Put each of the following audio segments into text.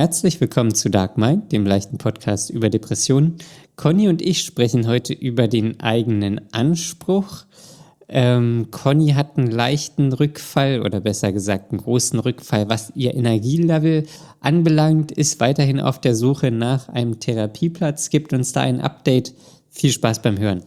Herzlich willkommen zu Dark Mind, dem leichten Podcast über Depressionen. Conny und ich sprechen heute über den eigenen Anspruch. Conny hat einen leichten Rückfall oder besser gesagt einen großen Rückfall, was ihr Energielevel anbelangt, ist weiterhin auf der Suche nach einem Therapieplatz, gibt uns da ein Update. Viel Spaß beim Hören.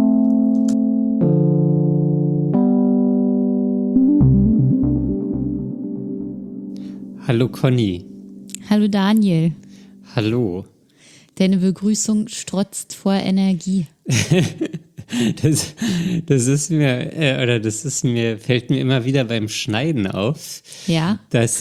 Hallo Conny. Hallo Daniel. Hallo. Deine Begrüßung strotzt vor Energie. Fällt mir immer wieder beim Schneiden auf, Ja? dass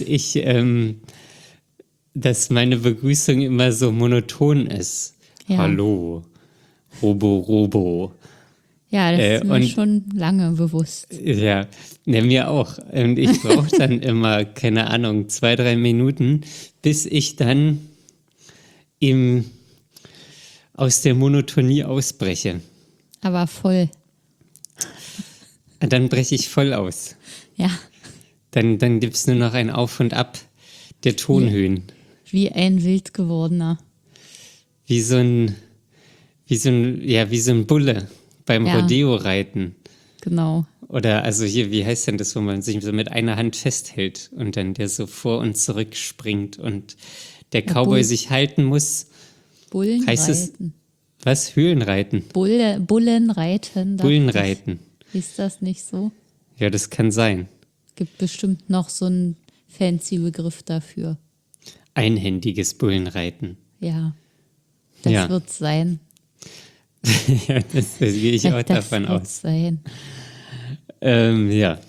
meine Begrüßung immer so monoton ist. Ja. Hallo, Robo. Ja, das ist mir und- schon lange bewusst. Ja, mir auch. Und ich brauche dann immer, keine Ahnung, 2-3 Minuten, bis ich dann aus der Monotonie ausbreche. Aber voll. Dann breche ich voll aus. Ja, Dann gibt es nur noch ein Auf und Ab der Tonhöhen. wie ein wild gewordener. Wie so ein Bulle beim Ja. Rodeo-Reiten. Genau. Oder also hier, wie heißt denn das, wo man sich so mit einer Hand festhält und dann der so vor und zurück springt und der Cowboy sich halten muss. Heißt es, Bullenreiten. was? Höhlenreiten? Bullenreiten. Bullenreiten. Ist das nicht so? Ja, das kann sein. Gibt bestimmt noch so einen fancy Begriff dafür. Einhändiges Bullenreiten. Ja, das Ja. wird sein. Ja, das gehe ich auch Das davon wird aus. sein. Ja.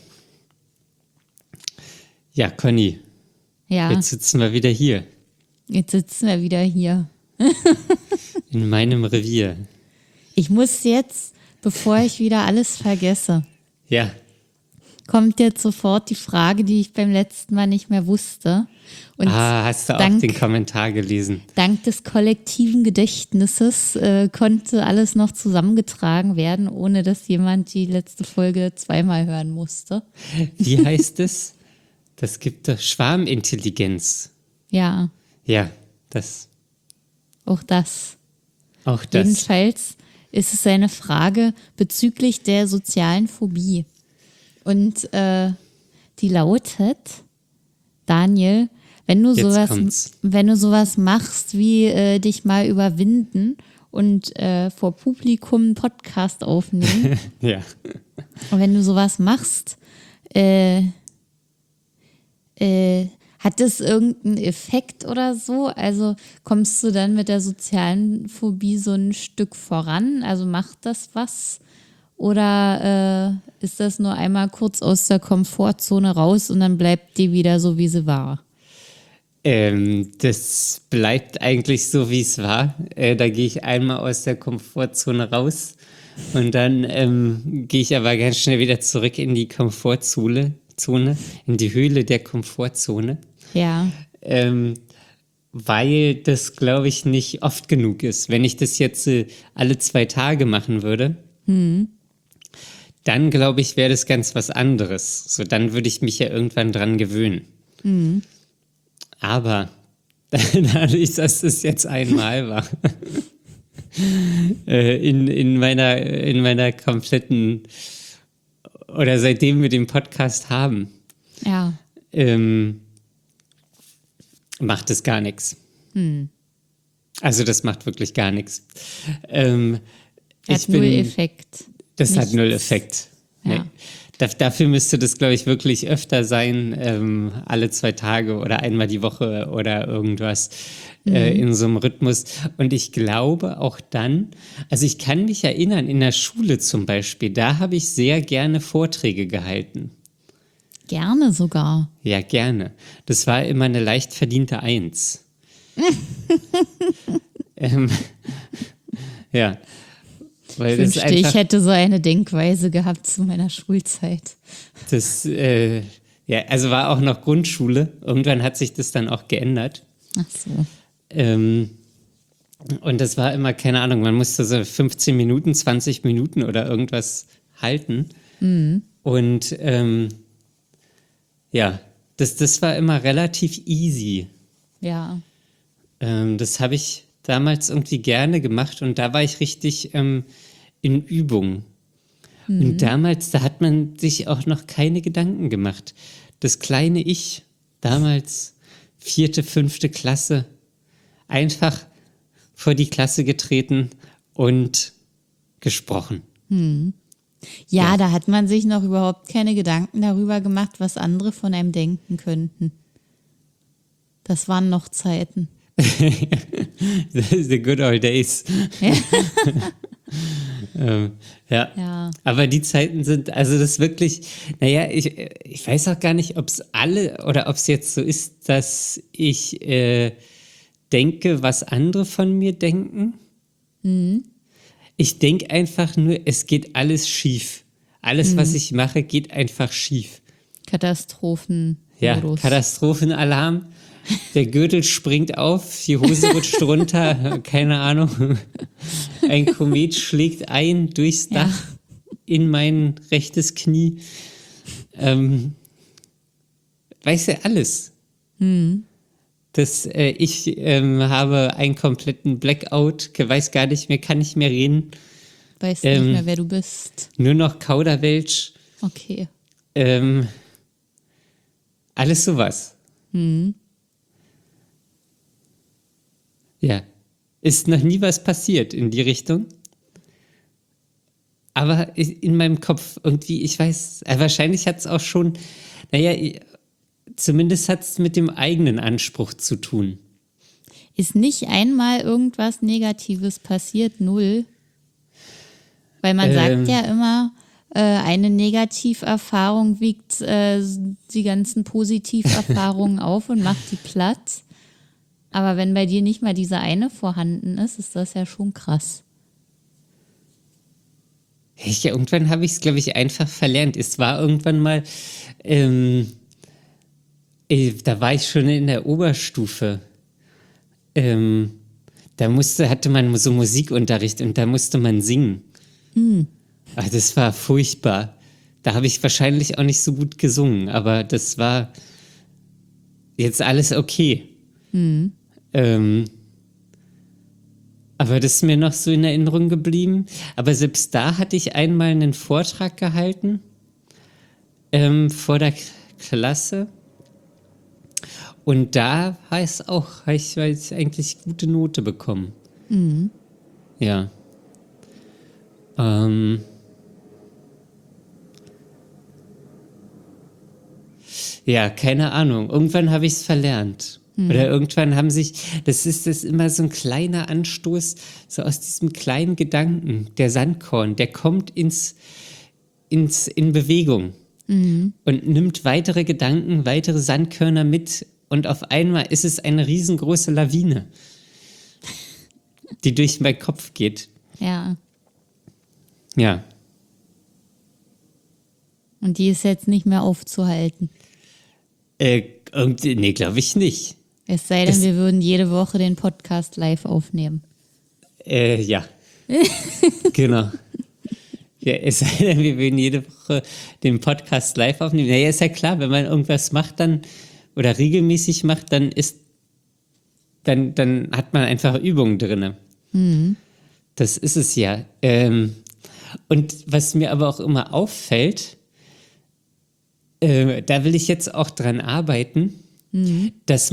Ja, Conny, Ja, jetzt sitzen wir wieder hier, jetzt sitzen wir wieder hier. in meinem Revier. Ich muss jetzt, bevor ich wieder alles vergesse, Ja, kommt jetzt sofort die Frage, die ich beim letzten Mal nicht mehr wusste. Und hast du auch dank, den Kommentar gelesen? dank des kollektiven Gedächtnisses konnte alles noch zusammengetragen werden, ohne dass jemand die letzte Folge zweimal hören musste. Wie heißt es? Das gibt doch Schwarmintelligenz. Ja, Ja, das, auch das. auch das. Jedenfalls ist es eine Frage bezüglich der sozialen Phobie. Und die lautet, Daniel, wenn du Jetzt kommt's. sowas machst, wie dich mal überwinden und vor Publikum einen Podcast aufnehmen, Ja. und wenn du sowas machst, hat das irgendeinen Effekt oder so? Also kommst du dann mit der sozialen Phobie so ein Stück voran? Also macht das was? Oder ist das nur einmal kurz aus der Komfortzone raus und dann bleibt die wieder so, wie sie war? Das bleibt eigentlich so, wie es war. Da gehe ich einmal aus der Komfortzone raus und dann gehe ich aber ganz schnell wieder zurück in die Komfortzone, in die Höhle der Komfortzone, Ja, weil das, glaube ich, nicht oft genug ist. Wenn ich das jetzt alle 2 Tage machen würde, dann, glaube ich, wäre das ganz was anderes. So, dann würde ich mich ja irgendwann dran gewöhnen. Aber dadurch, dass es jetzt einmal war, in meiner kompletten, oder seitdem wir den Podcast haben, ja, macht es gar nichts. Also das macht wirklich gar nichts. hat null Effekt. Das hat Nichts. null Effekt. Nee. Ja. Dafür müsste das, glaube ich, wirklich öfter sein, alle 2 Tage oder einmal die Woche oder irgendwas in so einem Rhythmus. Und ich glaube auch dann, also ich kann mich erinnern, in der Schule zum Beispiel, da habe ich sehr gerne Vorträge gehalten. Gerne sogar. Ja, gerne. Das war immer eine leicht verdiente 1. Ja. Weil Ich das wünschte, ich einfach, hätte so eine Denkweise gehabt zu meiner Schulzeit. ja, also war auch noch Grundschule. Irgendwann hat sich das dann auch geändert. Ach so. Und das war immer, keine Ahnung, man musste so 15 Minuten, 20 Minuten oder irgendwas halten. Und ja, das war immer relativ easy. Ja. Das habe ich damals irgendwie gerne gemacht und da war ich richtig in Übung. Und damals, da hat man sich auch noch keine Gedanken gemacht. Das kleine Ich, damals 4., 5. Klasse, einfach vor die Klasse getreten und gesprochen. Ja, da hat man sich noch überhaupt keine Gedanken darüber gemacht, was andere von einem denken könnten. Das waren noch Zeiten. The good old days. Ja. Ja. Aber die Zeiten sind, also das wirklich, naja, ich weiß auch gar nicht, ob es alle oder ob es jetzt so ist, dass ich denke, was andere von mir denken. Ich denke einfach nur, es geht alles schief. Alles, was ich mache, geht einfach schief. Katastrophen. Ja, Katastrophenalarm. Der Gürtel springt auf, die Hose rutscht runter, keine Ahnung. Ein Komet schlägt ein durchs Dach in mein rechtes Knie. Weiß ja alles. Ich habe einen kompletten Blackout, weiß gar nicht mehr, kann nicht mehr reden. Weißt nicht mehr, wer du bist. Nur noch Kauderwelsch. Okay. Alles sowas. Ja. Ist noch nie was passiert in die Richtung. Aber in meinem Kopf irgendwie, ich weiß, wahrscheinlich hat es auch schon, naja, zumindest hat es mit dem eigenen Anspruch zu tun. Ist nicht einmal irgendwas Negatives passiert? Null? Weil man sagt ja immer, eine Negativerfahrung wiegt die ganzen Positiverfahrungen auf und macht die platt. Aber wenn bei dir nicht mal diese eine vorhanden ist, ist das ja schon krass. Ja, irgendwann habe ich es, glaube ich, einfach verlernt. Es war irgendwann mal, da war ich schon in der Oberstufe. Da hatte man so Musikunterricht und da musste man singen. Ach, das war furchtbar. Da habe ich wahrscheinlich auch nicht so gut gesungen, aber das war jetzt alles okay. Aber das ist mir noch so in Erinnerung geblieben. Aber selbst da hatte ich einmal einen Vortrag gehalten vor der Klasse. Und da habe ich eigentlich gute Note bekommen. Ja. Ja, keine Ahnung. Irgendwann habe ich es verlernt. Oder irgendwann das ist immer so ein kleiner Anstoß, so aus diesem kleinen Gedanken, der Sandkorn, der kommt in Bewegung und nimmt weitere Gedanken, weitere Sandkörner mit und auf einmal ist es eine riesengroße Lawine, die durch meinen Kopf geht. Ja. Ja. Und die ist jetzt nicht mehr aufzuhalten. Nee, glaube ich nicht. Es sei denn, wir würden jede Woche den Podcast live aufnehmen. Ja. Genau. Ja, es sei denn, wir würden jede Woche den Podcast live aufnehmen. Naja, ist ja klar, wenn man irgendwas macht dann oder regelmäßig macht, dann hat man einfach Übungen drin. Das ist es ja. Und was mir aber auch immer auffällt, da will ich jetzt auch dran arbeiten, dass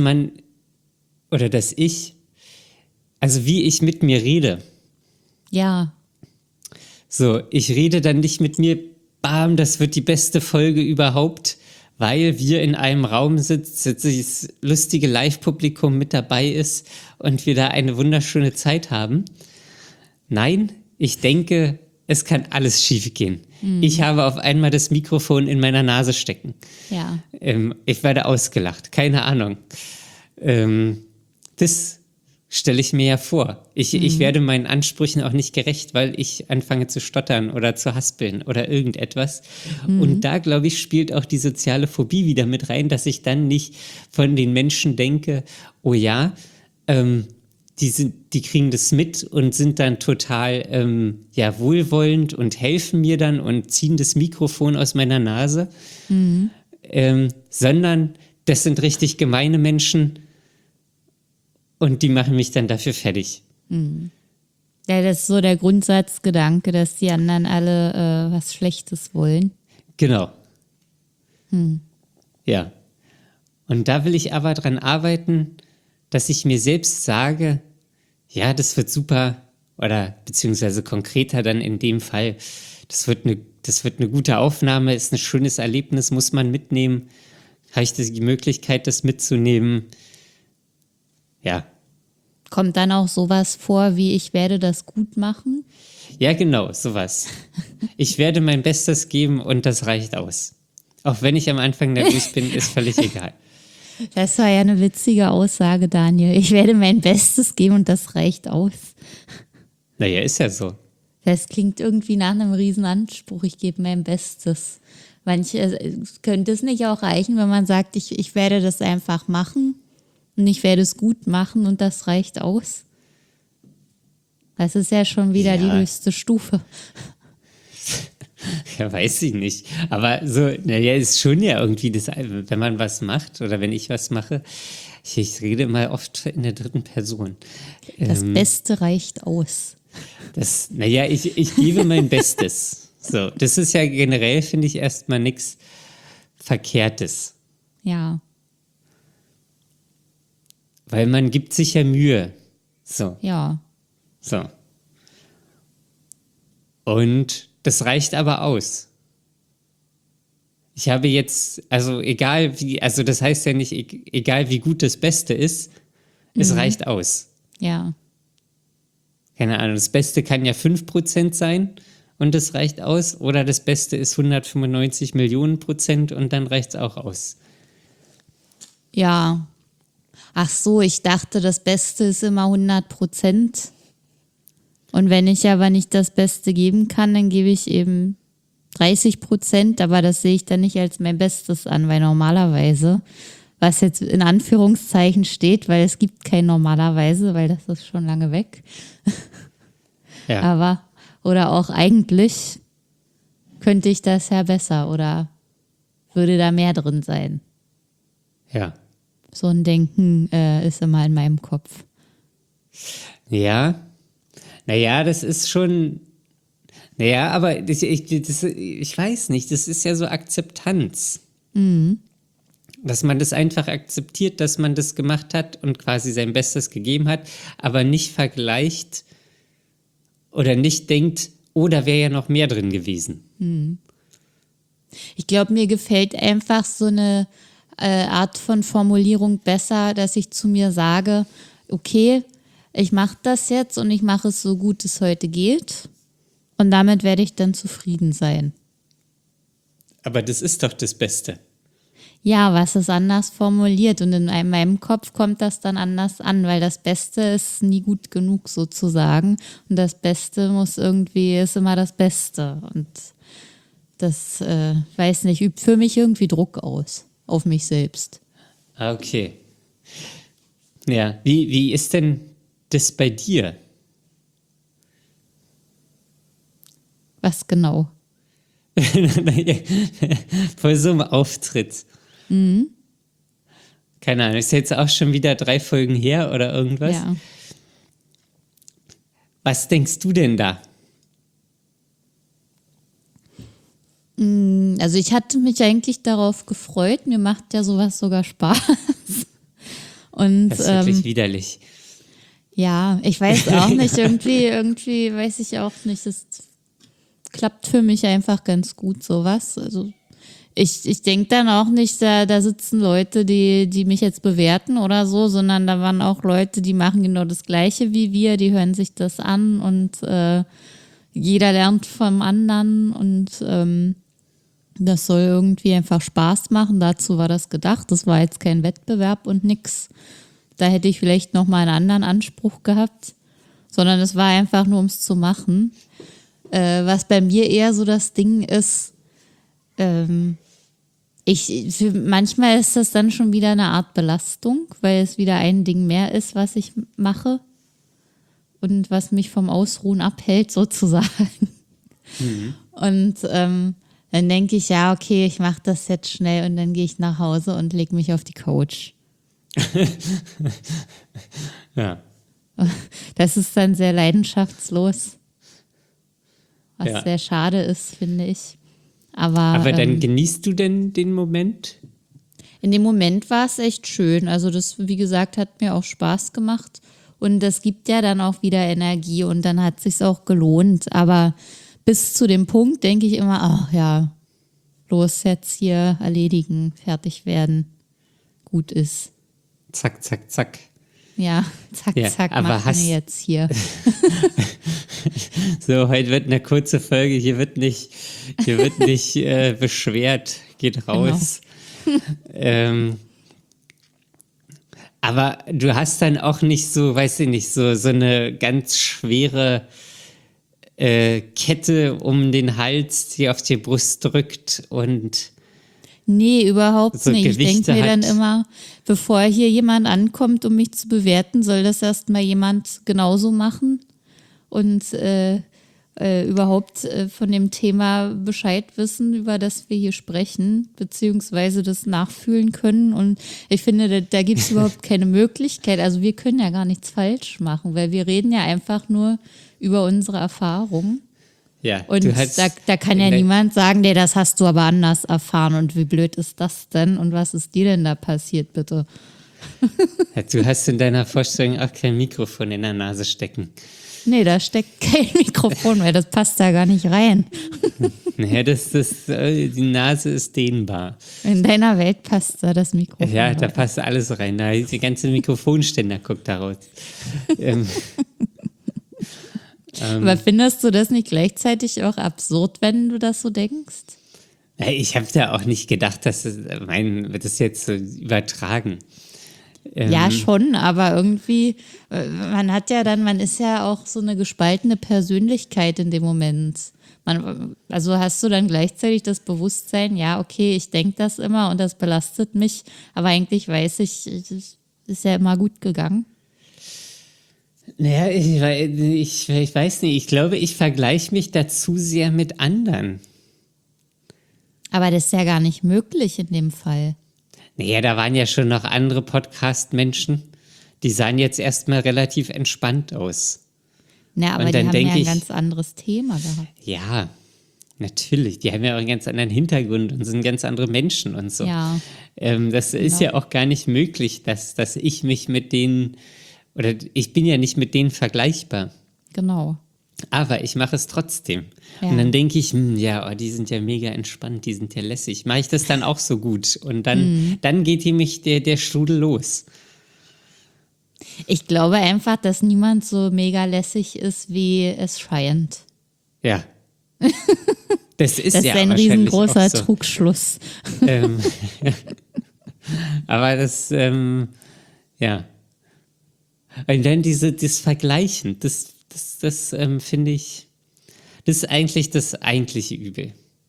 also wie ich mit mir rede. Ja. So, ich rede dann nicht mit mir, bam, das wird die beste Folge überhaupt, weil wir in einem Raum sitzen, dieses lustige Live-Publikum mit dabei ist und wir da eine wunderschöne Zeit haben. Nein, ich denke, es kann alles schief gehen. Ich habe auf einmal das Mikrofon in meiner Nase stecken. Ja. Ich werde ausgelacht, keine Ahnung. Das stelle ich mir ja vor. Ich werde meinen Ansprüchen auch nicht gerecht, weil ich anfange zu stottern oder zu haspeln oder irgendetwas. Und da, glaube ich, spielt auch die soziale Phobie wieder mit rein, dass ich dann nicht von den Menschen denke, oh ja, die kriegen das mit und sind dann total wohlwollend und helfen mir dann und ziehen das Mikrofon aus meiner Nase, sondern das sind richtig gemeine Menschen und die machen mich dann dafür fertig. Ja, das ist so der Grundsatzgedanke, dass die anderen alle was Schlechtes wollen. Genau. Ja. Und da will ich aber dran arbeiten, dass ich mir selbst sage, ja, das wird super, oder beziehungsweise konkreter dann in dem Fall, das wird eine gute Aufnahme, ist ein schönes Erlebnis, muss man mitnehmen. Habe ich die Möglichkeit, das mitzunehmen? Ja. Kommt dann auch sowas vor, wie ich werde das gut machen? Ja, genau, sowas. Ich werde mein Bestes geben und das reicht aus. Auch wenn ich am Anfang nervös bin, ist völlig egal. Das war ja eine witzige Aussage, Daniel. Ich werde mein Bestes geben und das reicht aus. Naja, ist ja so. Das klingt irgendwie nach einem Riesenanspruch. Ich gebe mein Bestes. Könnte es nicht auch reichen, wenn man sagt, ich werde das einfach machen und ich werde es gut machen und das reicht aus? Das ist ja schon wieder die höchste Stufe. Ja, weiß ich nicht. Aber so, naja, ist schon ja irgendwie das, wenn man was macht oder wenn ich was mache. Ich rede mal oft in der dritten Person. Das Beste reicht aus. Naja, ich gebe mein Bestes. So, das ist ja generell, finde ich, erstmal nichts Verkehrtes. Ja. Weil man gibt sich ja Mühe. So. Ja. So. Und das reicht aber aus. Ich habe jetzt, also egal wie, also das heißt ja nicht, egal wie gut das Beste ist, es reicht aus. Ja. Keine Ahnung, das Beste kann ja 5% sein und das reicht aus. Oder das Beste ist 195 Millionen Prozent und dann reicht es auch aus. Ja. Ach so, ich dachte, das Beste ist immer 100%. Und wenn ich aber nicht das Beste geben kann, dann gebe ich eben 30%, aber das sehe ich dann nicht als mein Bestes an, weil normalerweise, was jetzt in Anführungszeichen steht, weil es gibt kein normalerweise, weil das ist schon lange weg. Ja. Aber, oder auch eigentlich könnte ich das ja besser oder würde da mehr drin sein. Ja. So ein Denken ist immer in meinem Kopf. Ja. Naja, das ist schon. Naja, aber ich weiß nicht, das ist ja so Akzeptanz. Dass man das einfach akzeptiert, dass man das gemacht hat und quasi sein Bestes gegeben hat, aber nicht vergleicht oder nicht denkt, oh, da wäre ja noch mehr drin gewesen. Ich glaube, mir gefällt einfach so eine Art von Formulierung besser, dass ich zu mir sage, okay, ich mache das jetzt und ich mache es so gut es heute geht und damit werde ich dann zufrieden sein. Aber das ist doch das Beste. Ja, was ist anders formuliert und in meinem Kopf kommt das dann anders an, weil das Beste ist nie gut genug sozusagen und das Beste ist immer das Beste und das, weiß nicht, übt für mich irgendwie Druck aus, auf mich selbst. Okay. Ja, wie ist denn das bei dir? Was genau? Vor so einem Auftritt. Keine Ahnung, ist jetzt auch schon wieder 3 Folgen her oder irgendwas? Ja. Was denkst du denn da? Also ich hatte mich eigentlich darauf gefreut, mir macht ja sowas sogar Spaß. Und Das ist wirklich widerlich. ja, ich weiß auch nicht, irgendwie weiß ich auch nicht, das klappt für mich einfach ganz gut sowas. Also ich denke dann auch nicht, da sitzen Leute, die mich jetzt bewerten oder so, sondern da waren auch Leute, die machen genau das Gleiche wie wir, die hören sich das an und jeder lernt vom anderen und das soll irgendwie einfach Spaß machen. Dazu war das gedacht. Das war jetzt kein Wettbewerb und nix. Da hätte ich vielleicht nochmal einen anderen Anspruch gehabt, sondern es war einfach nur, um es zu machen. Was bei mir eher so das Ding ist, manchmal ist das dann schon wieder eine Art Belastung, weil es wieder ein Ding mehr ist, was ich mache und was mich vom Ausruhen abhält sozusagen. Und dann denke ich, ja, okay, ich mache das jetzt schnell und dann gehe ich nach Hause und lege mich auf die Couch. Ja. Das ist dann sehr leidenschaftslos, was Ja. sehr schade ist, finde ich. Aber Aber dann genießt du denn den Moment? in dem Moment war es echt schön. Also das, wie gesagt, hat mir auch Spaß gemacht. Und das gibt ja dann auch wieder Energie und dann hat es sich auch gelohnt. Aber bis zu dem Punkt denke ich immer, ach ja, los jetzt hier erledigen, fertig werden, gut ist. Zack, zack, zack. Ja, zack, Ja, zack, aber machen wir jetzt hier. So, heute wird eine kurze Folge, hier wird nicht beschwert, geht raus. Aber du hast dann auch nicht so, weiß ich nicht, so eine ganz schwere Kette um den Hals, die auf die Brust drückt und Nee, überhaupt so nicht. Ich Gewichte denke mir dann hat. immer, bevor hier jemand ankommt, um mich zu bewerten, soll das erstmal jemand genauso machen und überhaupt von dem Thema Bescheid wissen, über das wir hier sprechen, beziehungsweise das nachfühlen können. Und ich finde, da gibt es überhaupt keine Möglichkeit. Also wir können ja gar nichts falsch machen, weil wir reden ja einfach nur über unsere Erfahrung. Ja, Und du hast da kann ja niemand sagen, nee, das hast du aber anders erfahren und wie blöd ist das denn und was ist dir denn da passiert, bitte? du hast in deiner Vorstellung auch kein Mikrofon in der Nase stecken. Nee, da steckt kein Mikrofon mehr, das passt da gar nicht rein. Naja, die Nase ist dehnbar. In deiner Welt passt da das Mikrofon. Ja, da rein. passt alles rein. Die ganze Mikrofonständer guckt da raus. Aber findest du das nicht gleichzeitig auch absurd, wenn du das so denkst? Ich habe da auch nicht gedacht, dass wird das jetzt so übertragen. Ja, schon, aber irgendwie, man ist ja auch so eine gespaltene Persönlichkeit in dem Moment. Also hast du dann gleichzeitig das Bewusstsein, ja, okay, ich denke das immer und das belastet mich, aber eigentlich weiß ich, es ist ja immer gut gegangen. Naja, ich weiß nicht. Ich glaube, ich vergleiche mich da zu sehr mit anderen. Aber das ist ja gar nicht möglich in dem Fall. Naja, da waren ja schon noch andere Podcast-Menschen. Die sahen jetzt erstmal relativ entspannt aus. Na, aber Und die dann haben ja denk ein ich- ganz anderes Thema gehabt. Ja, natürlich. Die haben ja auch einen ganz anderen Hintergrund und sind ganz andere Menschen und so. Ja. Das ist ja auch gar nicht möglich, dass ich mich mit denen, oder ich bin ja nicht mit denen vergleichbar. Genau. Aber ich mache es trotzdem. Ja. Und dann denke ich, die sind ja mega entspannt, die sind ja lässig. Mache ich das dann auch so gut? Und dann geht nämlich der Strudel los. Ich glaube einfach, dass niemand so mega lässig ist, wie es scheint. Ja. Das ist Das ja ist ein wahrscheinlich riesengroßer auch so. Trugschluss. Aber ja. Und dann das Vergleichen, das finde ich, das ist eigentlich das eigentliche Übel.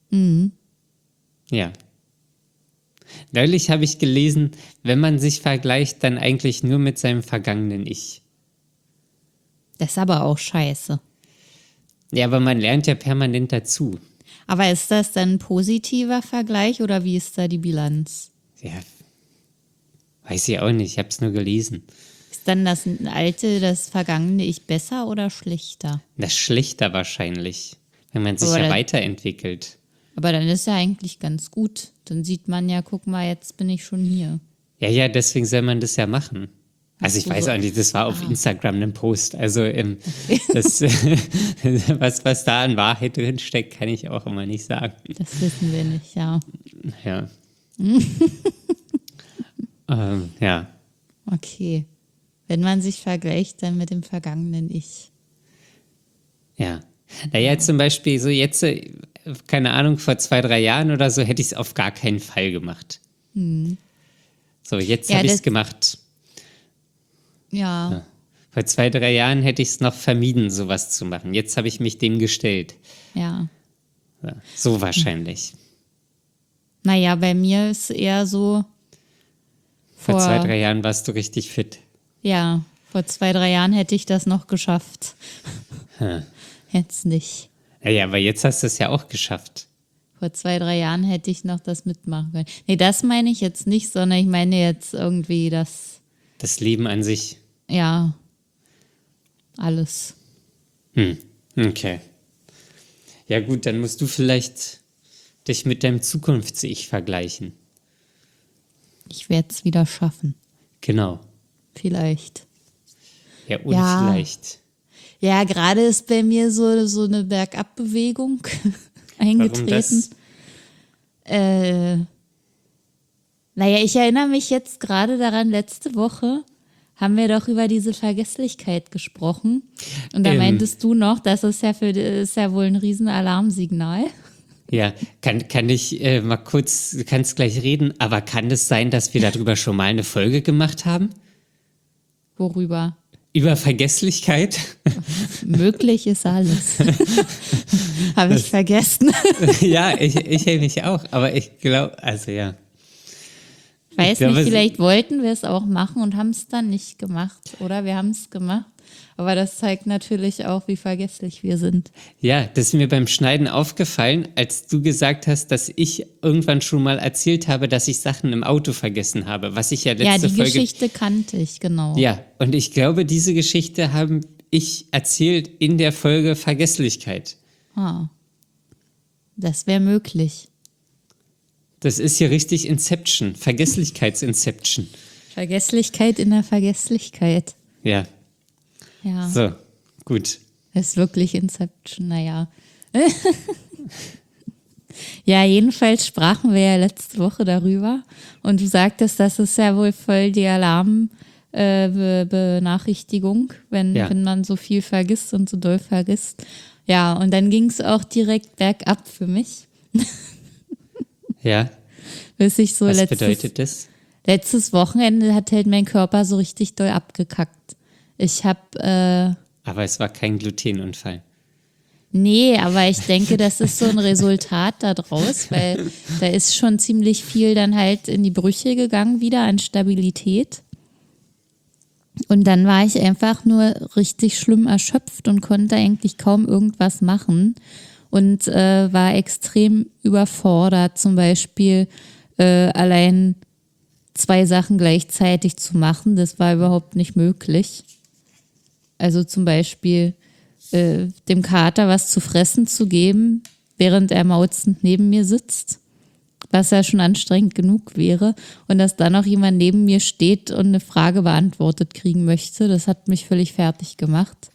Ja. Neulich habe ich gelesen, wenn man sich vergleicht, dann eigentlich nur mit seinem vergangenen Ich. Das ist aber auch scheiße. Ja, aber man lernt ja permanent dazu. Aber ist das dann ein positiver Vergleich oder wie ist da die Bilanz? Ja, weiß ich auch nicht, ich habe es nur gelesen. Ist dann das vergangene Ich besser oder schlechter? Das ist schlechter wahrscheinlich, wenn man sich Aber ja dann- weiterentwickelt. Aber dann ist ja eigentlich ganz gut. Dann sieht man ja, guck mal, jetzt bin ich schon hier. Ja, deswegen soll man das ja machen. Also ich Ach so, weiß so. auch nicht, das war auf Instagram ein Post. Also das, was da an Wahrheit drin steckt, kann ich auch immer nicht sagen. Das wissen wir nicht, ja. Ja. Ja. Okay. Wenn man sich vergleicht, dann mit dem vergangenen Ich. Ja. Naja, zum Beispiel so jetzt, keine Ahnung, vor 2-3 Jahren oder so hätte ich es auf gar keinen Fall gemacht. So, jetzt Ja, habe ich es das- gemacht. Ja. Vor 2-3 Jahren hätte ich es noch vermieden, sowas zu machen. Jetzt habe ich mich dem gestellt. Ja. Ja, so wahrscheinlich. Naja, bei mir ist eher so, Vor 2-3 Jahren warst du richtig fit. ja, vor 2-3 Jahren hätte ich das noch geschafft. Jetzt nicht. Ja, aber jetzt hast du es ja auch geschafft. Vor 2-3 Jahren hätte ich noch das mitmachen können. Nee, das meine ich jetzt nicht, sondern ich meine jetzt irgendwie das, Das Leben an sich. ja, alles. Okay. Ja gut, dann musst du vielleicht dich mit deinem Zukunfts-Ich vergleichen. Ich werde es wieder schaffen. Genau. Vielleicht. Ja, und Ja. vielleicht. Ja, gerade ist bei mir so eine Bergabbewegung eingetreten. Warum das? Naja, ich erinnere mich jetzt gerade daran, letzte Woche haben wir doch über diese Vergesslichkeit gesprochen. Und da meintest du noch, das ist ja wohl ein Riesenalarmsignal. Ja, kann ich mal kurz, du kannst gleich reden, aber kann es sein, dass wir darüber schon mal eine Folge gemacht haben? Worüber? Über Vergesslichkeit? Möglich ist alles. Habe ich vergessen. Ja, ich mich auch, aber ich glaube, also ja. Weiß glaube, nicht, vielleicht wollten wir es auch machen und haben es dann nicht gemacht. Oder wir haben es gemacht. Aber das zeigt natürlich auch, wie vergesslich wir sind. Ja, das ist mir beim Schneiden aufgefallen, als du gesagt hast, dass ich irgendwann schon mal erzählt habe, dass ich Sachen im Auto vergessen habe, was ich ja Ja, letzte die Folge... Geschichte kannte ich, genau. Ja, und ich glaube, diese Geschichte habe ich erzählt in der Folge Vergesslichkeit. Ah, das wäre möglich. Das ist hier richtig Inception, Vergesslichkeits-Inception. Vergesslichkeit in der Vergesslichkeit. Ja, Ja, so, gut. das ist wirklich Inception, naja. Ja, jedenfalls sprachen wir ja letzte Woche darüber und du sagtest, das ist ja wohl voll die Alarmbenachrichtigung, wenn man so viel vergisst und so doll vergisst. Ja, und dann ging es auch direkt bergab für mich. Ja, Bis ich so was bedeutet das? letztes Wochenende hat halt mein Körper so richtig doll abgekackt. Ich habe, Aber es war kein Glutenunfall. nee, aber ich denke, das ist so ein Resultat daraus, weil da ist schon ziemlich viel dann halt in die Brüche gegangen wieder an Stabilität. Und dann war ich einfach nur richtig schlimm erschöpft und konnte eigentlich kaum irgendwas machen und war extrem überfordert, zum Beispiel allein 2 Sachen gleichzeitig zu machen. Das war überhaupt nicht möglich. Also zum Beispiel dem Kater was zu fressen zu geben, während er mauzend neben mir sitzt, was ja schon anstrengend genug wäre. Und dass dann noch jemand neben mir steht und eine Frage beantwortet kriegen möchte, das hat mich völlig fertig gemacht.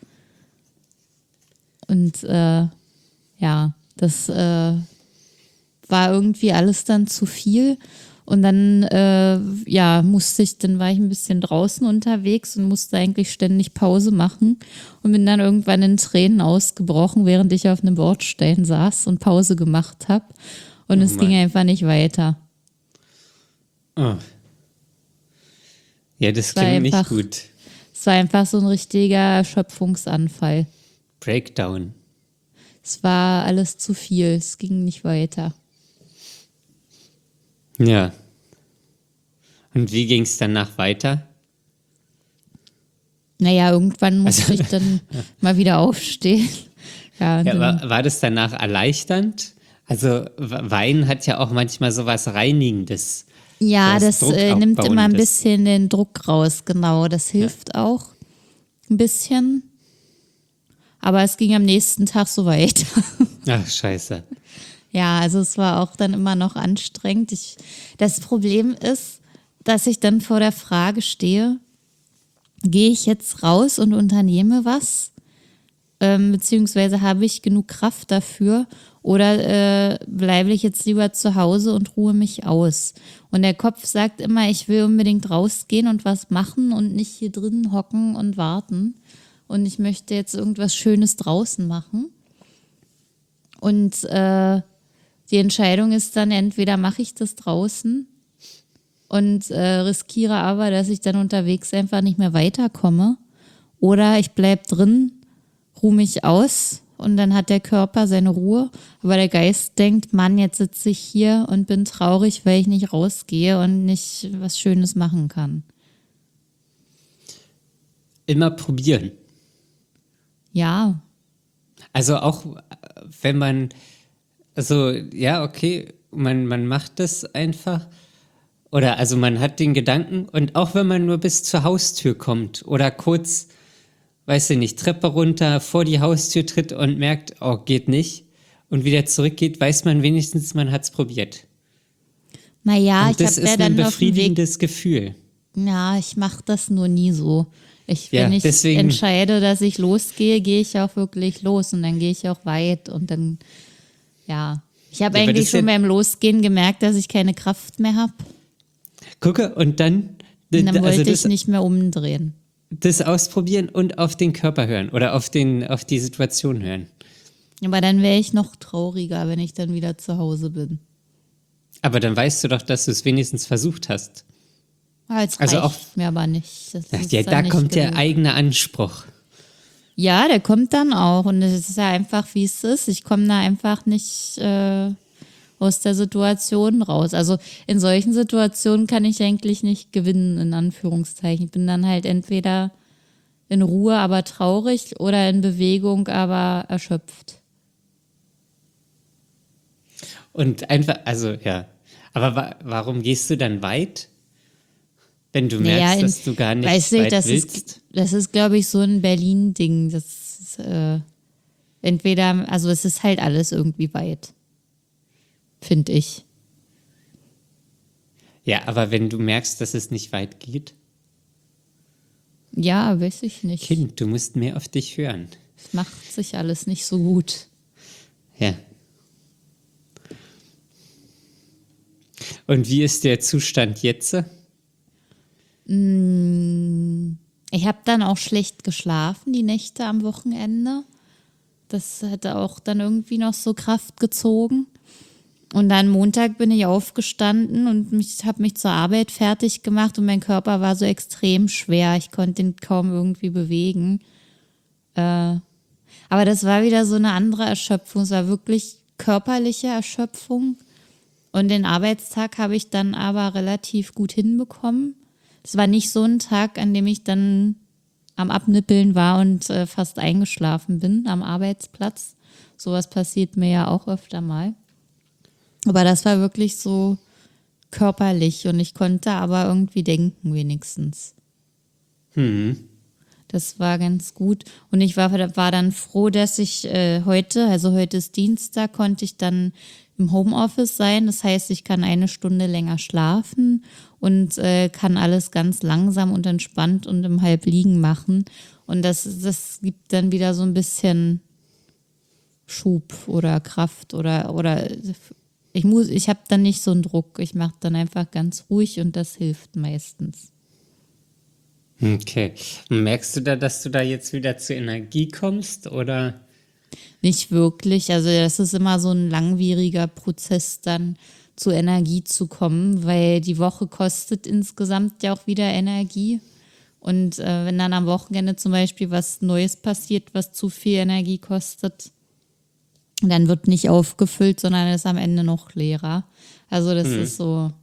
Und ja, das war irgendwie alles dann zu viel. Und dann dann war ich ein bisschen draußen unterwegs und musste eigentlich ständig Pause machen und bin dann irgendwann in Tränen ausgebrochen, während ich auf einem Bordstein saß und Pause gemacht habe. Und es ging einfach nicht weiter. Oh. Ja, das war klingt nicht einfach- gut. Es war einfach so ein richtiger Erschöpfungsanfall. Breakdown. Es war alles zu viel, es ging nicht weiter. Ja. Und wie ging es danach weiter? Naja, irgendwann musste ich dann mal wieder aufstehen. Ja, und Ja, dann, war das danach erleichternd? Also Wein hat ja auch manchmal sowas Reinigendes. ja, das nimmt immer ein Druckabbauendes. bisschen den Druck raus, genau. Das hilft auch ein bisschen. Aber es ging am nächsten Tag so weiter. Ach, scheiße. Ja, also es war auch dann immer noch anstrengend. Das Problem ist, dass ich dann vor der Frage stehe, gehe ich jetzt raus und unternehme was? Beziehungsweise habe ich genug Kraft dafür? Oder bleibe ich jetzt lieber zu Hause und ruhe mich aus? Und der Kopf sagt immer, ich will unbedingt rausgehen und was machen und nicht hier drin hocken und warten. Und ich möchte jetzt irgendwas Schönes draußen machen. Und die Entscheidung ist dann, entweder mache ich das draußen und riskiere aber, dass ich dann unterwegs einfach nicht mehr weiterkomme. Oder ich bleibe drin, ruhe mich aus und dann hat der Körper seine Ruhe. Aber der Geist denkt, Mann, jetzt sitze ich hier und bin traurig, weil ich nicht rausgehe und nicht was Schönes machen kann. Immer probieren. Ja, Also auch wenn man, also ja, okay, man macht das einfach. Oder also man hat den Gedanken und auch wenn man nur bis zur Haustür kommt oder kurz, weißt du nicht, Treppe runter, vor die Haustür tritt und merkt, oh, geht nicht, und wieder zurückgeht, weiß man wenigstens, man hat es probiert. Naja, Und ich das habe ja ist ein dann auf dem Weg. befriedigendes Gefühl. Ja, ich mache das nur nie so. Ja, Wenn ich deswegen- entscheide, dass ich losgehe, gehe ich auch wirklich los und dann gehe ich auch weit und dann, ja. Ich habe Ja, aber eigentlich das schon ja- beim Losgehen gemerkt, dass ich keine Kraft mehr habe. Gucke, und dann, Und dann also wollte das, ich nicht mehr umdrehen. das ausprobieren und auf den Körper hören oder auf die Situation hören. Aber dann wäre ich noch trauriger, wenn ich dann wieder zu Hause bin. Aber dann weißt du doch, dass du es wenigstens versucht hast. Jetzt Also reicht auch- mir aber nicht. Das ist Ja, dann da nicht kommt der genug. eigene Anspruch. Ja, der kommt dann auch. Und es ist ja einfach, wie es ist. Ich komme da einfach nicht aus der Situation raus. Also in solchen Situationen kann ich eigentlich nicht gewinnen, in Anführungszeichen. Ich bin dann halt entweder in Ruhe, aber traurig oder in Bewegung, aber erschöpft. Und einfach, also ja. Aber warum gehst du dann weit? Wenn du merkst, dass du gar nicht weißt du, weit das willst? das ist, glaube ich, so ein Berlin-Ding. Das ist, entweder, also es ist halt alles irgendwie weit. Finde ich. Ja, aber wenn du merkst, dass es nicht weit geht, Ja, weiß ich nicht. Kind, du musst mehr auf dich hören. Es macht sich alles nicht so gut. Ja. Und wie ist der Zustand jetzt? Ich habe dann auch schlecht geschlafen, die Nächte am Wochenende. Das hatte auch dann irgendwie noch so Kraft gezogen. Und dann Montag bin ich aufgestanden und habe mich zur Arbeit fertig gemacht und mein Körper war so extrem schwer. Ich konnte ihn kaum irgendwie bewegen. Aber das war wieder so eine andere Erschöpfung. Es war wirklich körperliche Erschöpfung. Und den Arbeitstag habe ich dann aber relativ gut hinbekommen. Es war nicht so ein Tag, an dem ich dann am Abnippeln war und fast eingeschlafen bin am Arbeitsplatz. Sowas passiert mir ja auch öfter mal. Aber das war wirklich so körperlich und ich konnte aber irgendwie denken wenigstens. Das war ganz gut. Und ich war dann froh, dass ich heute ist Dienstag, konnte ich dann im Homeoffice sein. Das heißt, ich kann 1 Stunde länger schlafen und kann alles ganz langsam und entspannt und im Halbliegen machen. Und das gibt dann wieder so ein bisschen Schub oder Kraft oder ich habe dann nicht so einen Druck. Ich mache dann einfach ganz ruhig und das hilft meistens. Okay. Merkst du da, dass du da jetzt wieder zur Energie kommst, oder? Nicht wirklich. Also das ist immer so ein langwieriger Prozess, dann zur Energie zu kommen, weil die Woche kostet insgesamt ja auch wieder Energie. Und wenn dann am Wochenende zum Beispiel was Neues passiert, was zu viel Energie kostet, dann wird nicht aufgefüllt, sondern ist am Ende noch leerer. Also das ist so,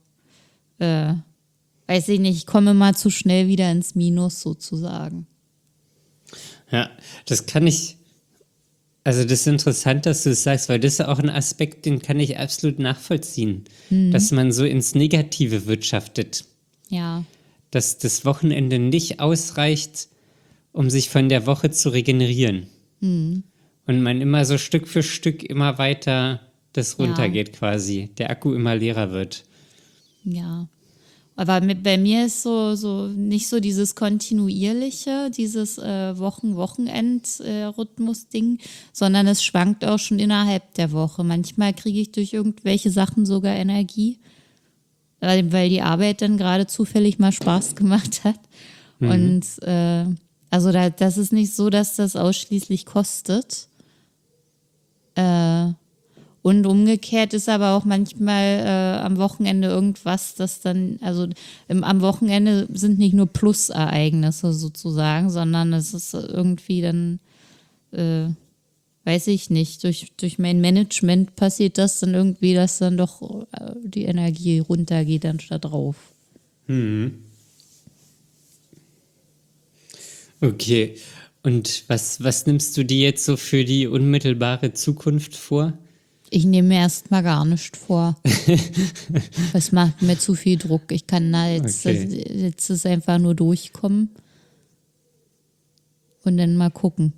weiß ich nicht, ich komme immer zu schnell wieder ins Minus sozusagen. Ja, das kann ich. Also das ist interessant, dass du es sagst, weil das ist auch ein Aspekt, den kann ich absolut nachvollziehen, dass man so ins Negative wirtschaftet, Ja, dass das Wochenende nicht ausreicht, um sich von der Woche zu regenerieren. Und man immer so Stück für Stück immer weiter das runtergeht quasi, der Akku immer leerer wird. ja. Aber bei mir ist so nicht so dieses kontinuierliche, dieses Wochenend-Rhythmus-Ding, sondern es schwankt auch schon innerhalb der Woche. Manchmal kriege ich durch irgendwelche Sachen sogar Energie, weil die Arbeit dann gerade zufällig mal Spaß gemacht hat. Und also das ist nicht so, dass das ausschließlich kostet. Und umgekehrt ist aber auch manchmal am Wochenende irgendwas, das dann, also am Wochenende sind nicht nur Plusereignisse sozusagen, sondern es ist irgendwie dann, weiß ich nicht, durch mein Management passiert das dann irgendwie, dass dann doch die Energie runtergeht anstatt drauf. Okay, und was nimmst du dir jetzt so für die unmittelbare Zukunft vor? Ich nehme mir erstmal gar nicht vor. Das macht mir zu viel Druck. Ich kann da jetzt ist einfach nur durchkommen. Und dann mal gucken.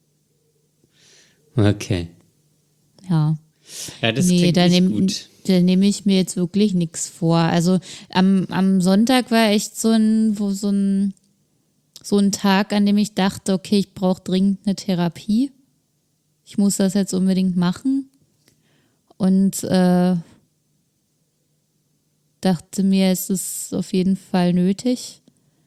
Okay. Ja. Ja, das Nee, klingt da nicht gut. nehme ich mir jetzt wirklich nichts vor. Also am Sonntag war echt so ein Tag, an dem ich dachte, okay, ich brauche dringend eine Therapie. Ich muss das jetzt unbedingt machen. Und dachte mir, es ist auf jeden Fall nötig.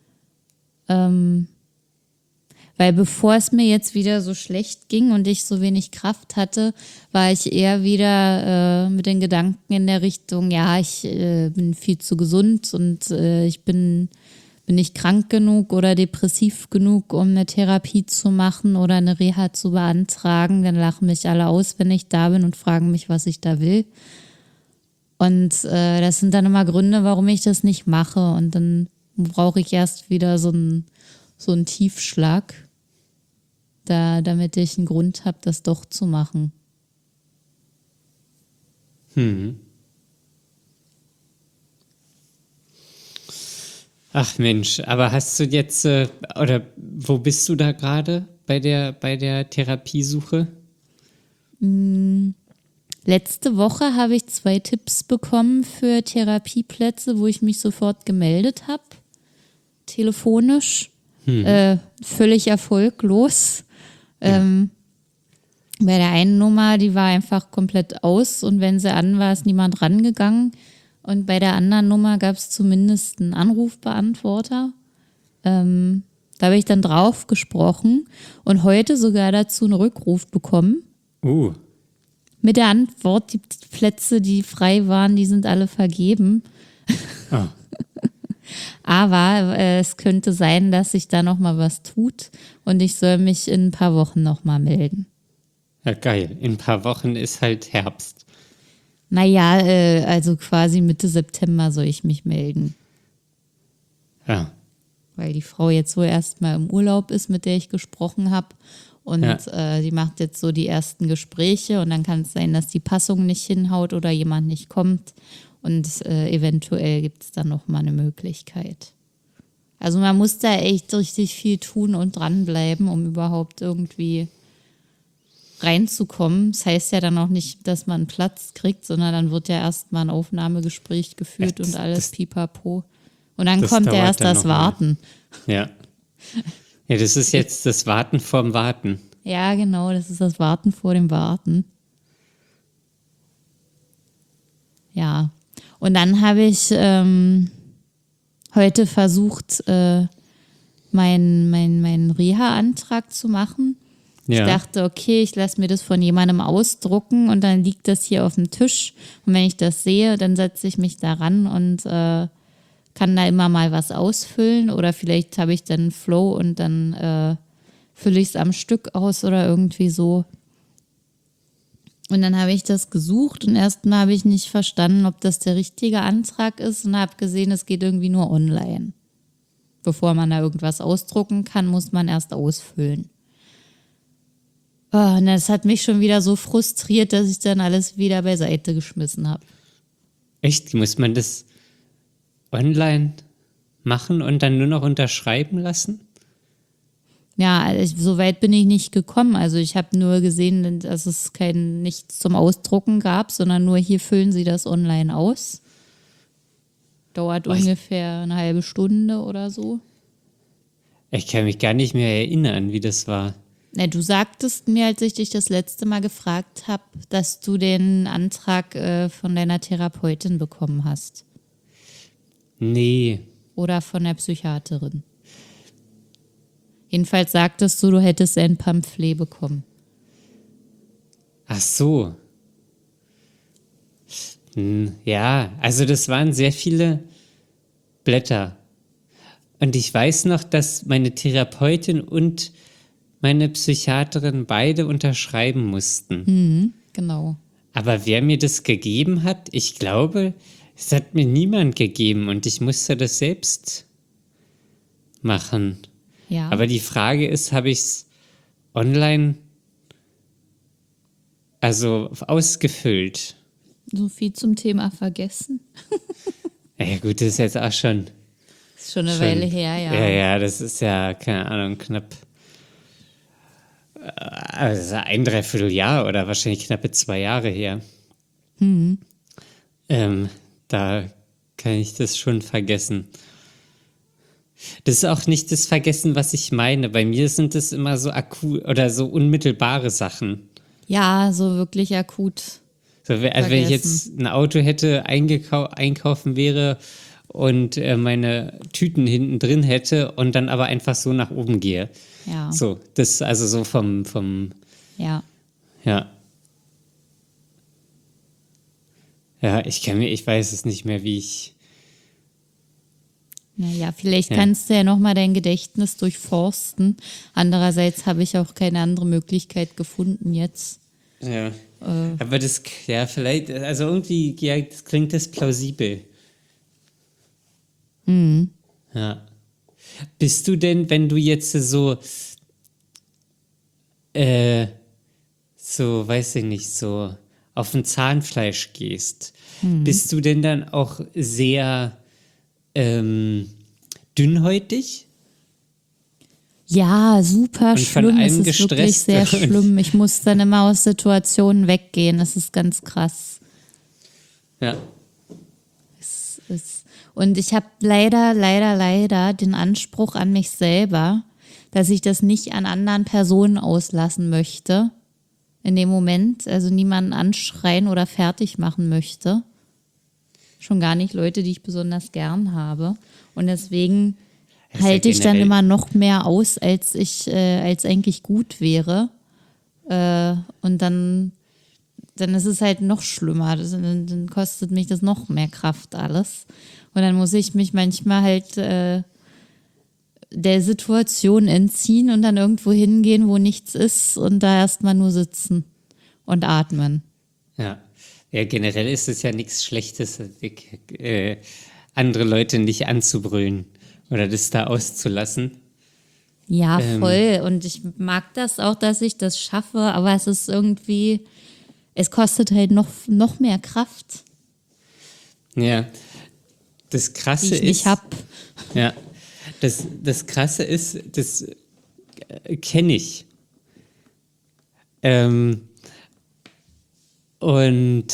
Weil bevor es mir jetzt wieder so schlecht ging und ich so wenig Kraft hatte, war ich eher wieder mit den Gedanken in der Richtung, ja, ich bin viel zu gesund und ich bin nicht krank genug oder depressiv genug, um eine Therapie zu machen oder eine Reha zu beantragen. Dann lachen mich alle aus, wenn ich da bin und fragen mich, was ich da will. Und das sind dann immer Gründe, warum ich das nicht mache. Und dann brauche ich erst wieder so einen Tiefschlag, damit ich einen Grund habe, das doch zu machen. Ach Mensch, aber hast du jetzt, oder wo bist du da gerade bei der Therapiesuche? Letzte Woche habe ich 2 Tipps bekommen für Therapieplätze, wo ich mich sofort gemeldet habe. Telefonisch. Völlig erfolglos. Bei der einen Nummer, die war einfach komplett aus und wenn sie an war, ist niemand rangegangen. Und bei der anderen Nummer gab es zumindest einen Anrufbeantworter. Da habe ich dann drauf gesprochen und heute sogar dazu einen Rückruf bekommen. Mit der Antwort, die Plätze, die frei waren, die sind alle vergeben. Ah. Aber es könnte sein, dass sich da noch mal was tut und ich soll mich in ein paar Wochen noch mal melden. Ja, geil. In ein paar Wochen ist halt Herbst. Naja, also quasi Mitte September soll ich mich melden. Ja. Weil die Frau jetzt wohl erstmal im Urlaub ist, mit der ich gesprochen habe. Und die macht jetzt so die ersten Gespräche und dann kann es sein, dass die Passung nicht hinhaut oder jemand nicht kommt. Und eventuell gibt es dann noch mal eine Möglichkeit. Also man muss da echt richtig viel tun und dranbleiben, um überhaupt irgendwie reinzukommen. Das heißt ja dann auch nicht, dass man einen Platz kriegt, sondern dann wird ja erstmal ein Aufnahmegespräch geführt und alles pipapo. Und dann kommt ja erst das Warten. Ja. Ja, das ist jetzt das Warten vorm Warten. Ja, genau, das ist das Warten vor dem Warten. Ja. Und dann habe ich heute versucht, meinen Reha-Antrag zu machen. Ja. Ich dachte, okay, ich lasse mir das von jemandem ausdrucken und dann liegt das hier auf dem Tisch. Und wenn ich das sehe, dann setze ich mich daran und kann da immer mal was ausfüllen. Oder vielleicht habe ich dann einen Flow und dann fülle ich es am Stück aus oder irgendwie so. Und dann habe ich das gesucht und erstmal habe ich nicht verstanden, ob das der richtige Antrag ist und habe gesehen, es geht irgendwie nur online. Bevor man da irgendwas ausdrucken kann, muss man erst ausfüllen. Oh, und das hat mich schon wieder so frustriert, dass ich dann alles wieder beiseite geschmissen habe. Echt? Muss man das online machen und dann nur noch unterschreiben lassen? Ja, so weit bin ich nicht gekommen. Also ich habe nur gesehen, dass es nichts zum Ausdrucken gab, sondern nur hier füllen Sie das online aus. Dauert ungefähr eine halbe Stunde oder so. Ich kann mich gar nicht mehr erinnern, wie das war. Na, du sagtest mir, als ich dich das letzte Mal gefragt habe, dass du den Antrag von deiner Therapeutin bekommen hast. Nee. Oder von der Psychiaterin. Jedenfalls sagtest du, du hättest ein Pamphlet bekommen. Ach so. Ja, also das waren sehr viele Blätter. Und ich weiß noch, dass meine Therapeutin und meine Psychiaterin beide unterschreiben mussten. Genau. Aber wer mir das gegeben hat, ich glaube, es hat mir niemand gegeben und ich musste das selbst machen. Ja. Aber die Frage ist, habe ich es online ausgefüllt? So viel zum Thema vergessen. Ja gut, das ist jetzt auch schon... Ist schon eine Weile her, ja. Ja, das ist ja, keine Ahnung, knapp Also 1 Dreivierteljahr oder wahrscheinlich knappe 2 Jahre her. Da kann ich das schon vergessen. Das ist auch nicht das Vergessen, was ich meine. Bei mir sind es immer so akut oder so unmittelbare Sachen. Ja, so wirklich akut. So, also wenn ich jetzt ein Auto hätte, einkaufen wäre und meine Tüten hinten drin hätte und dann aber einfach so nach oben gehe. Ja. So, das also so vom Ja. ja. Ja, ich weiß es nicht mehr, wie ich. Naja, vielleicht kannst du ja nochmal dein Gedächtnis durchforsten. Andererseits habe ich auch keine andere Möglichkeit gefunden jetzt. Ja. Aber das, ja, vielleicht, also irgendwie, ja, das klingt das plausibel. Ja. Bist du denn, wenn du jetzt so, weiß ich nicht, so auf ein Zahnfleisch gehst, bist du denn dann auch sehr dünnhäutig? Ja, super Und von schlimm. Es allem ist wirklich gestresst sehr und- schlimm. Ich muss dann immer aus Situationen weggehen. Das ist ganz krass. Ja. Und ich habe leider den Anspruch an mich selber, dass ich das nicht an anderen Personen auslassen möchte. In dem Moment, also niemanden anschreien oder fertig machen möchte. Schon gar nicht Leute, die ich besonders gern habe. Und deswegen Das ist ja halte ich dann generell- immer noch mehr aus, als eigentlich gut wäre. Und dann ist es halt noch schlimmer. Dann kostet mich das noch mehr Kraft alles. Und dann muss ich mich manchmal halt der Situation entziehen und dann irgendwo hingehen, wo nichts ist und da erstmal nur sitzen und atmen. Ja. Ja, generell ist es ja nichts Schlechtes, andere Leute nicht anzubrüllen oder das da auszulassen. Ja, voll. Und ich mag das auch, dass ich das schaffe, aber es ist irgendwie, es kostet halt noch mehr Kraft, Ja. Das die Krasse ich nicht ist. habe. Ja. Das Krasse ist, das kenne ich. Und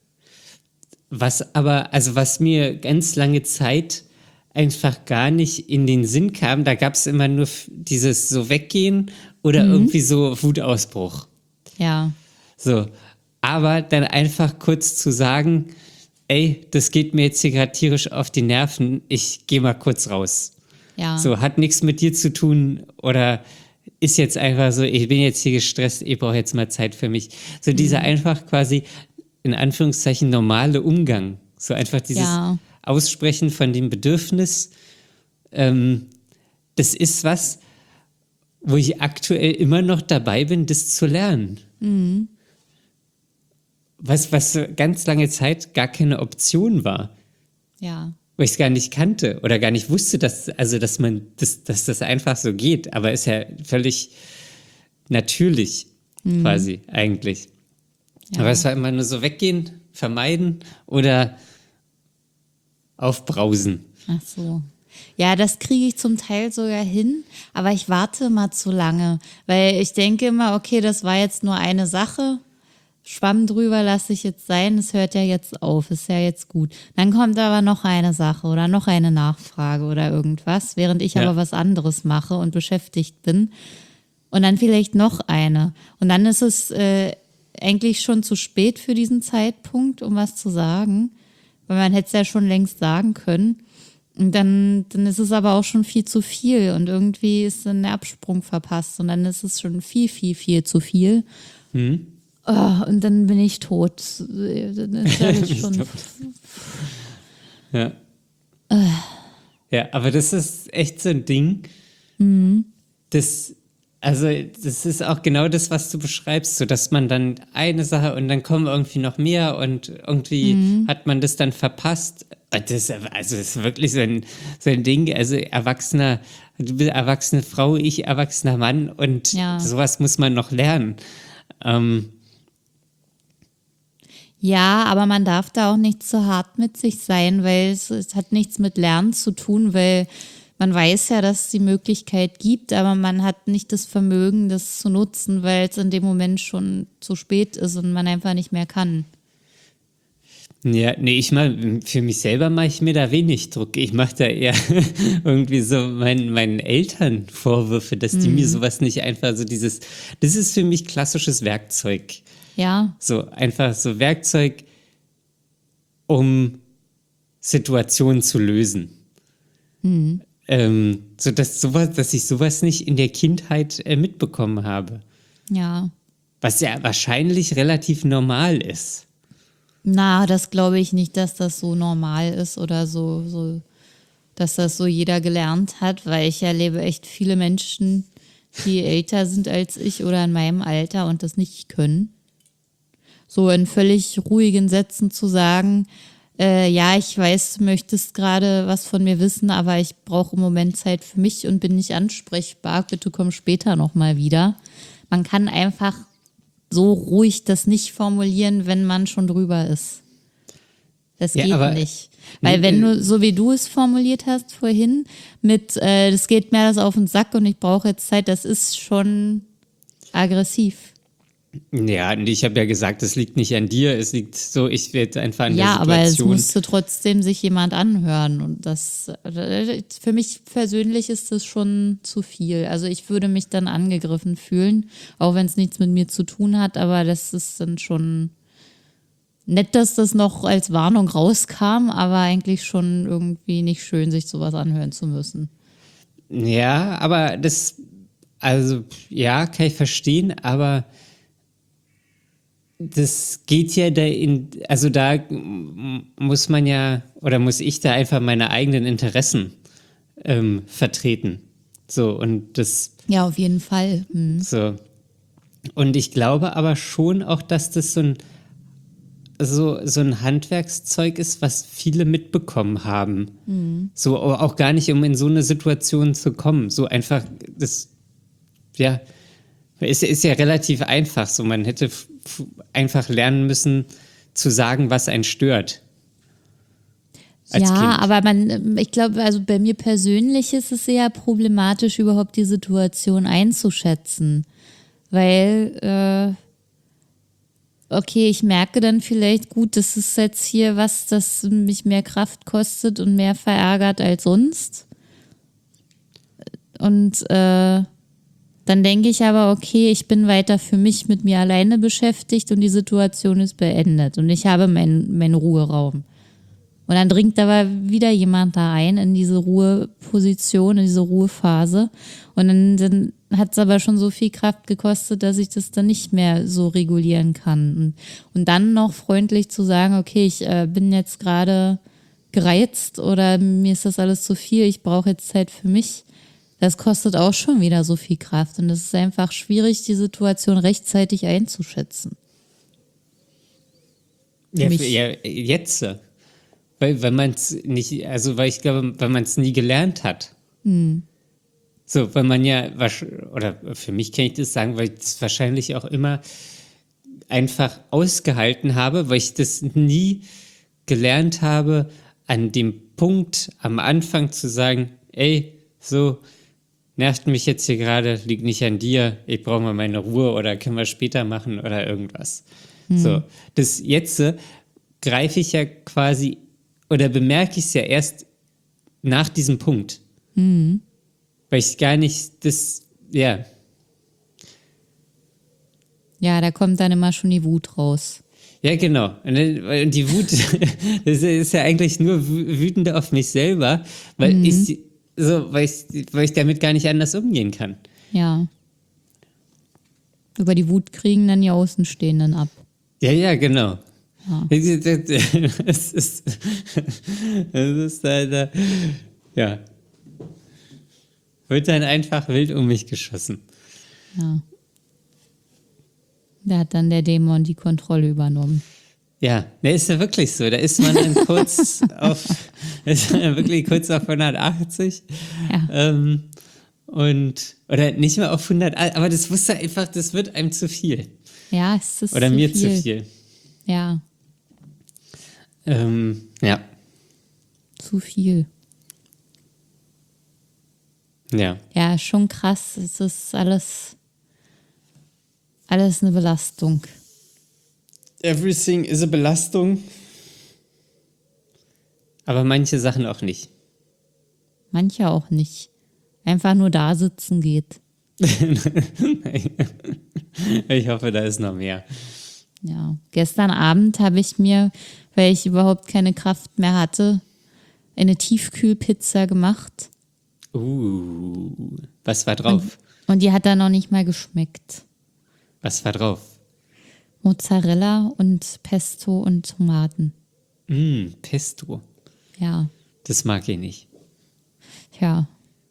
was mir ganz lange Zeit einfach gar nicht in den Sinn kam, da gab es immer nur dieses so Weggehen oder irgendwie so Wutausbruch. Ja, So. Aber dann einfach kurz zu sagen, ey, das geht mir jetzt hier gerade tierisch auf die Nerven, ich gehe mal kurz raus. ja. So, hat nichts mit dir zu tun oder ist jetzt einfach so, ich bin jetzt hier gestresst, ich brauche jetzt mal Zeit für mich. So dieser einfach quasi, in Anführungszeichen, normale Umgang. So einfach dieses Ja. Aussprechen von dem Bedürfnis. Das ist was, wo ich aktuell immer noch dabei bin, das zu lernen. Was so ganz lange Zeit gar keine Option war. Ja. Wo ich es gar nicht kannte oder gar nicht wusste, dass das einfach so geht. Aber ist ja völlig natürlich quasi eigentlich. Ja. Aber es war immer nur so weggehen, vermeiden oder aufbrausen. Ach so. Ja, das kriege ich zum Teil sogar hin, aber ich warte immer zu lange, weil ich denke immer, okay, das war jetzt nur eine Sache, Schwamm drüber lasse ich jetzt sein, es hört ja jetzt auf, ist ja jetzt gut. Dann kommt aber noch eine Sache oder noch eine Nachfrage oder irgendwas, während ich Ja. aber was anderes mache und beschäftigt bin. Und dann vielleicht noch eine. Und dann ist es eigentlich schon zu spät für diesen Zeitpunkt, um was zu sagen, weil man hätte es ja schon längst sagen können. Und dann ist es aber auch schon viel zu viel und irgendwie ist dann der Absprung verpasst und dann ist es schon viel zu viel. Oh, und dann bin ich tot. Dann ist alles schon. Ja. Ja, aber das ist echt so ein Ding. Das ist auch genau das, was du beschreibst, so dass man dann eine Sache und dann kommen irgendwie noch mehr und irgendwie hat man das dann verpasst. Das ist wirklich so ein Ding, also du bist erwachsene Frau, ich erwachsener Mann und Ja. sowas muss man noch lernen. Ja, aber man darf da auch nicht zu hart mit sich sein, weil es hat nichts mit Lernen zu tun, weil man weiß ja, dass es die Möglichkeit gibt, aber man hat nicht das Vermögen, das zu nutzen, weil es in dem Moment schon zu spät ist und man einfach nicht mehr kann. Ja, nee, für mich selber mache ich mir da wenig Druck. Ich mache da eher irgendwie so meinen Eltern Vorwürfe, dass die mir sowas nicht einfach das ist für mich klassisches Werkzeug. Ja, So einfach so Werkzeug, um Situationen zu lösen. Dass ich sowas nicht in der Kindheit mitbekommen habe. ja. Was ja wahrscheinlich relativ normal ist. Na, das glaube ich nicht, dass das so normal ist oder so, dass das so jeder gelernt hat, weil ich erlebe echt viele Menschen, die älter sind als ich oder in meinem Alter und das nicht können. So in völlig ruhigen Sätzen zu sagen, ja, ich weiß, du möchtest gerade was von mir wissen, aber ich brauche im Moment Zeit für mich und bin nicht ansprechbar. Bitte komm später nochmal wieder. Man kann einfach so ruhig das nicht formulieren, wenn man schon drüber ist. Das Ja, geht aber nicht. Weil wenn du, so wie du es formuliert hast vorhin, mit das geht mir alles auf den Sack und ich brauche jetzt Zeit, das ist schon aggressiv. Ja, und ich habe ja gesagt, es liegt nicht an dir, es liegt so, ich werde einfach an der Ja, aber es Situation. musste trotzdem sich jemand anhören. Und das, für mich persönlich ist das schon zu viel. Also ich würde mich dann angegriffen fühlen, auch wenn es nichts mit mir zu tun hat, aber das ist dann schon nett, dass das noch als Warnung rauskam, aber eigentlich schon irgendwie nicht schön, sich sowas anhören zu müssen. Ja, aber also ja, kann ich verstehen, aber das geht ja also da muss man ja, oder muss ich da einfach meine eigenen Interessen vertreten. So, und Ja, auf jeden Fall. so. Und ich glaube aber schon auch, dass das so ein Handwerkszeug ist, was viele mitbekommen haben. So, aber auch gar nicht, um in so eine Situation zu kommen. So einfach, ja, ist ja relativ einfach. So, man hätte einfach lernen müssen, zu sagen, was einen stört. Als Ja, Kind. aber ich glaube, also bei mir persönlich ist es sehr problematisch, überhaupt die Situation einzuschätzen. Weil, okay, ich merke dann vielleicht, gut, das ist jetzt hier was, das mich mehr Kraft kostet und mehr verärgert als sonst. Und dann denke ich aber, okay, ich bin weiter für mich mit mir alleine beschäftigt und die Situation ist beendet und ich habe meinen Ruheraum. Und dann dringt aber wieder jemand da ein in diese Ruheposition, in diese Ruhephase. Und dann hat es aber schon so viel Kraft gekostet, dass ich das dann nicht mehr so regulieren kann. Und dann noch freundlich zu sagen, okay, ich bin jetzt gerade gereizt oder mir ist das alles zu viel, ich brauche jetzt Zeit für mich. Das kostet auch schon wieder so viel Kraft. Und es ist einfach schwierig, die Situation rechtzeitig einzuschätzen. Ja, Mich. ja, jetzt. Weil man es nicht, also weil ich glaube, weil man es nie gelernt hat. So, weil man ja, oder für mich kann ich das sagen, weil ich das wahrscheinlich auch immer einfach ausgehalten habe, weil ich das nie gelernt habe, an dem Punkt am Anfang zu sagen, ey, so, nervt mich jetzt hier gerade, liegt nicht an dir, ich brauche mal meine Ruhe oder können wir später machen oder irgendwas. So, das jetzt greife ich ja quasi oder bemerke ich es ja erst nach diesem Punkt. Weil ich gar nicht ja. Ja, da kommt dann immer schon die Wut raus. Ja, genau. Und die Wut, das ist ja eigentlich nur wütend auf mich selber, weil weil ich damit gar nicht anders umgehen kann. Ja. Über die Wut kriegen dann die Außenstehenden ab. Ja, genau. Ja. Das ist halt, ja. Wird dann einfach wild um mich geschossen. Ja. Da hat dann der Dämon die Kontrolle übernommen. Ja, ne, ist ja wirklich so. Da ist man dann ist man dann wirklich kurz auf 180. Ja. Oder nicht mehr auf 100, aber das wusste einfach, das wird einem zu viel. Ja, es ist Oder zu mir viel. zu viel. Ja, Ja. zu viel. Ja. Ja, schon krass. Es ist alles eine Belastung. Everything is a Belastung. Aber manche Sachen auch nicht. Manche auch nicht. Einfach nur da sitzen geht. Ich hoffe, da ist noch mehr. Ja, gestern Abend habe ich mir, weil ich überhaupt keine Kraft mehr hatte, eine Tiefkühlpizza gemacht. Was war drauf? Und die hat dann noch nicht mal geschmeckt. Was war drauf? Mozzarella und Pesto und Tomaten. Pesto. Ja, Das mag ich nicht. ja.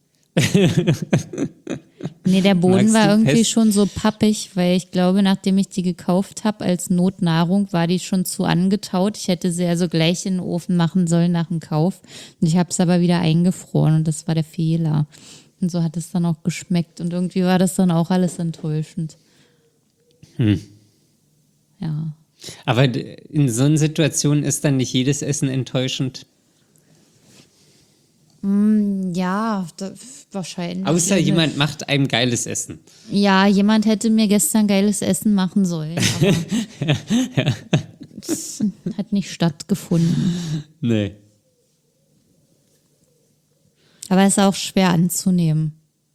Nee, der Boden Magst war du irgendwie Pesto? schon so pappig, weil ich glaube, nachdem ich die gekauft habe als Notnahrung, war die schon zu angetaut. Ich hätte sie also gleich in den Ofen machen sollen nach dem Kauf. Und ich habe es aber wieder eingefroren und das war der Fehler. Und so hat es dann auch geschmeckt und irgendwie war das dann auch alles enttäuschend. Ja. Aber in so einer Situation ist dann nicht jedes Essen enttäuschend. Ja, wahrscheinlich. Außer jemand macht einem geiles Essen. Ja, jemand hätte mir gestern geiles Essen machen sollen, aber es hat nicht stattgefunden. Nee. Aber es ist auch schwer anzunehmen,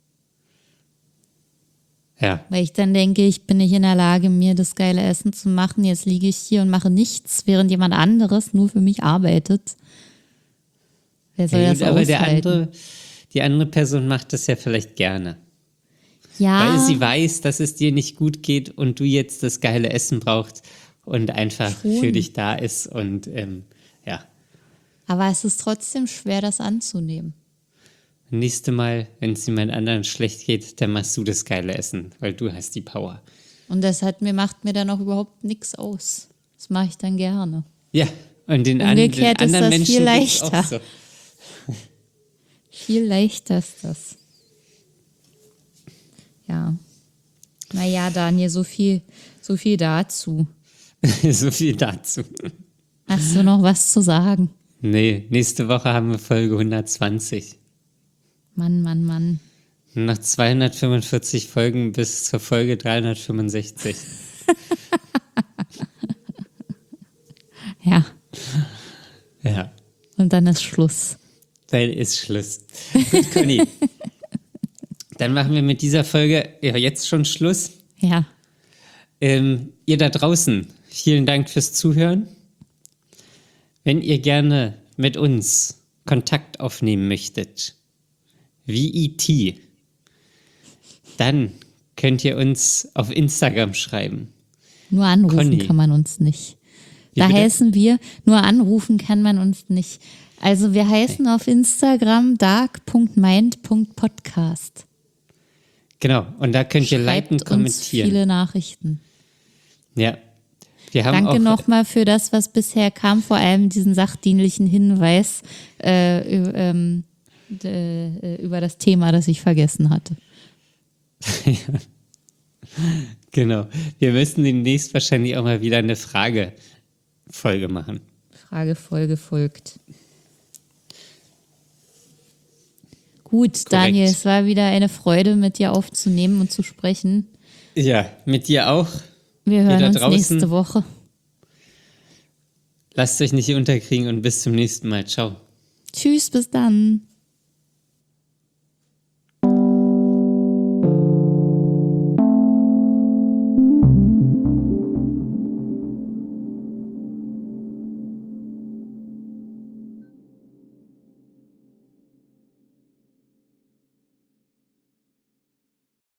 Ja. weil ich dann denke, ich bin nicht in der Lage, mir das geile Essen zu machen. Jetzt liege ich hier und mache nichts, während jemand anderes nur für mich arbeitet. Wer soll das Aber aushalten? die andere Person macht das ja vielleicht gerne. Ja, Weil sie weiß, dass es dir nicht gut geht und du jetzt das geile Essen brauchst und einfach Schon. für dich da ist. Und ja, aber es ist trotzdem schwer, das anzunehmen. nächstes Mal, wenn es jemand anderen schlecht geht, dann machst du das geile Essen, weil du hast die Power. Und das macht mir dann auch überhaupt nichts aus. Das mache ich dann gerne. Ja, und den Umgekehrt ist anderen das Menschen viel geht's auch leichter. so. Viel leichter ist das. Ja. Naja, Daniel, so viel dazu. So viel dazu. Hast du noch was zu sagen? Nee, nächste Woche haben wir Folge 120. Mann. Noch 245 Folgen bis zur Folge 365. Ja, Ja, und dann ist Schluss. dann ist Schluss. Gut, Conny. Dann machen wir mit dieser Folge ja jetzt schon Schluss. Ja, Ihr da draußen, vielen Dank fürs Zuhören. Wenn ihr gerne mit uns Kontakt aufnehmen möchtet, wie E.T., dann könnt ihr uns auf Instagram schreiben. nur anrufen Conny. kann man uns nicht. Wie Da bitte? heißen wir, nur anrufen kann man uns nicht. Also wir heißen auf Instagram dark.mind.podcast. Genau, und da könnt ihr liken, Schreibt uns kommentieren. viele Nachrichten. Ja, wir haben Danke auch nochmal für das, was bisher kam, vor allem diesen sachdienlichen Hinweis über das Thema, das ich vergessen hatte. Genau. Wir müssen demnächst wahrscheinlich auch mal wieder eine Fragefolge machen. Fragefolge folgt. Gut, Daniel, es war wieder eine Freude, mit dir aufzunehmen und zu sprechen. Ja, mit dir auch. Wir hören da uns draußen. nächste Woche. Lasst euch nicht unterkriegen und bis zum nächsten Mal. Ciao. Tschüss, bis dann.